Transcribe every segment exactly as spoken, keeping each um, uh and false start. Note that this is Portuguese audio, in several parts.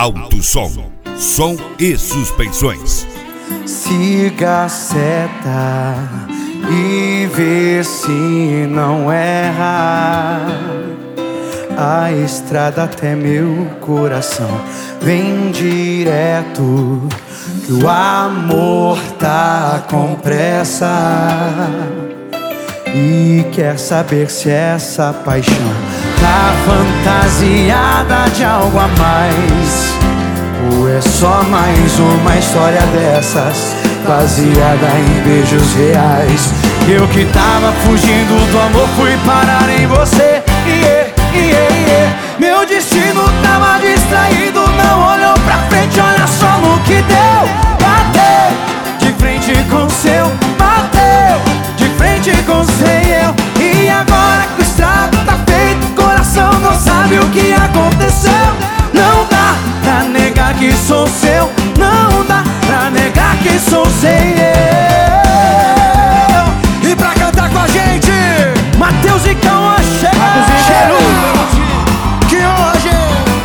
Alto som, som e suspensões. Siga a seta e vê se não erra. A estrada até meu coração vem direto, que o amor tá com pressa e quer saber se essa paixão tá fantasiada de algo a mais, ou é só mais uma história dessas, baseada em beijos reais. Eu que tava fugindo do amor fui parar em você. Yeah, yeah, yeah. Meu destino tava distraído, não olhou pra frente, olha só no que deu. Bateu de frente com o seu, bateu de frente com o seu. E agora que o estrago tá feito, o coração não sabe o que aconteceu. Não dá pra negar que sou seu, não dá pra negar que sou seu. E pra cantar com a gente, Matheus e Cauã, cheiro que hoje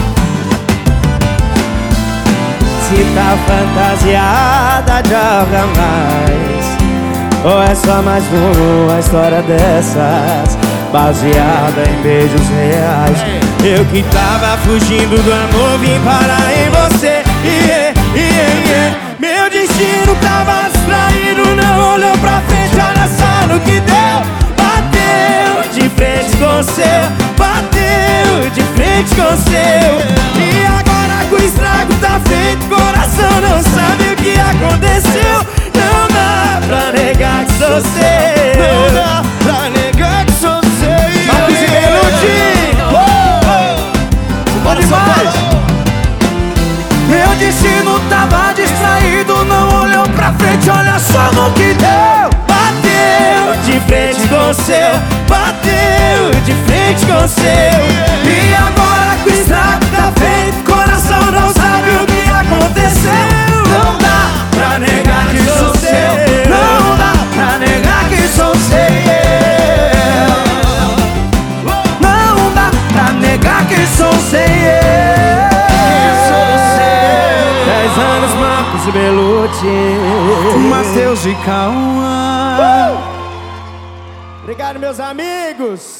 se tá fantasiada de algo a mais, ou é só mais uma história dessas, baseada em beijos reais. Eu que tava fugindo do amor vim parar em você. Yeah, yeah, yeah. Meu destino tava distraído, não olhou pra frente, olha só no que deu. Bateu de frente com o seu, bateu de frente com o seu. E agora que o estrago tá feito, coração não sabe o que aconteceu. Não dá pra negar que sou seu, não dá pra negar que sou seu. Marcos e Belucci, pode mais. Meu destino tava distraído, não olhou pra frente, olha só no que deu. Bateu de frente com o seu, bateu de frente com o seu. E agora que o estrago tá feito, coração não sabe o que aconteceu. Não dá pra negar que sou seu, não dá pra negar que sou seu. Não dá pra negar que sou seu. Dez anos, Marcos e Belucci, Matheus e Cauã. Obrigado, meus amigos.